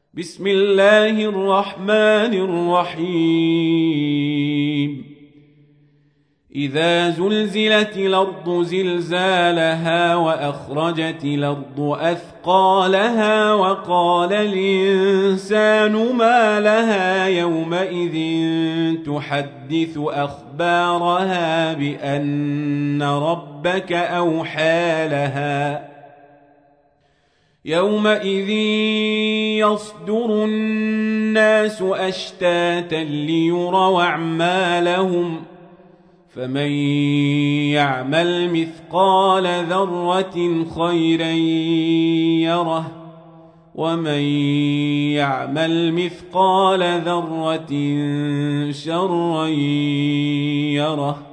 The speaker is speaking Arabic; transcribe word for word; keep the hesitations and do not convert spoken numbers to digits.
بسم الله الرحمن الرحيم إذا زلزلت الأرض زلزالها وأخرجت الأرض أثقالها وقال الإنسان ما لها يومئذ تحدث أخبارها بأن ربك أوحى لها يومئذ يصدر الناس أشتاتا ليروا أعمالهم فمن يعمل مثقال ذرة خيرا يره ومن يعمل مثقال ذرة شرا يره